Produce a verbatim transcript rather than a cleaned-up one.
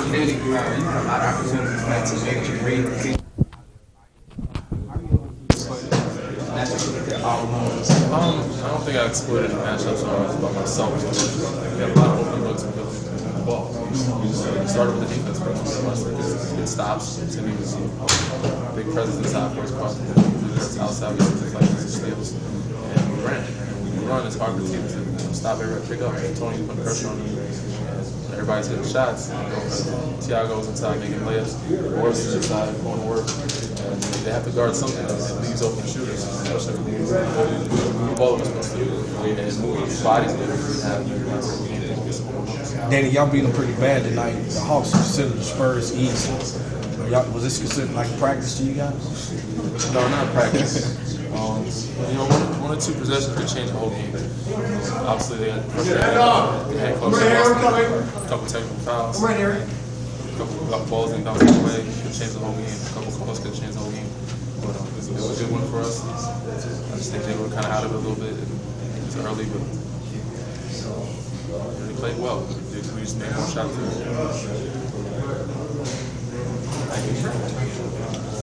Danny, you have a lot of opportunities back to make you great. That's what you look at all along. Um, I don't think I exploited the matchups when I was by myself. We had a lot of open looks and good the ball. We started with the defense first. We watched the good, good stops. Timmy was a big presence inside for us, crossing the outside. We had things like these steals. And we ran. And when you run, it's hard for teams to you know, stop every pick up. And Tony put pressure on you. And everybody's hitting shots. And Tiago's inside making layups. Morris is inside going to work. And they have to guard something that leaves open shooters, especially when the ball was supposed to and move bodies that we have. Danny, y'all beat them pretty bad tonight. The Hawks considered the Spurs easy. Was this considered like practice to you guys? No, not practice. um, you know, one, one or two possessions could change the whole game. Obviously, they had pressure. They had close to a couple technical fouls. Right here. A couple balls and bounced away could change the whole game. A couple calls could change the whole game. But um, it was a good one for us. I just think they were kind of out of it a little bit. It was early, but they played well. We just made more shots. Thank you.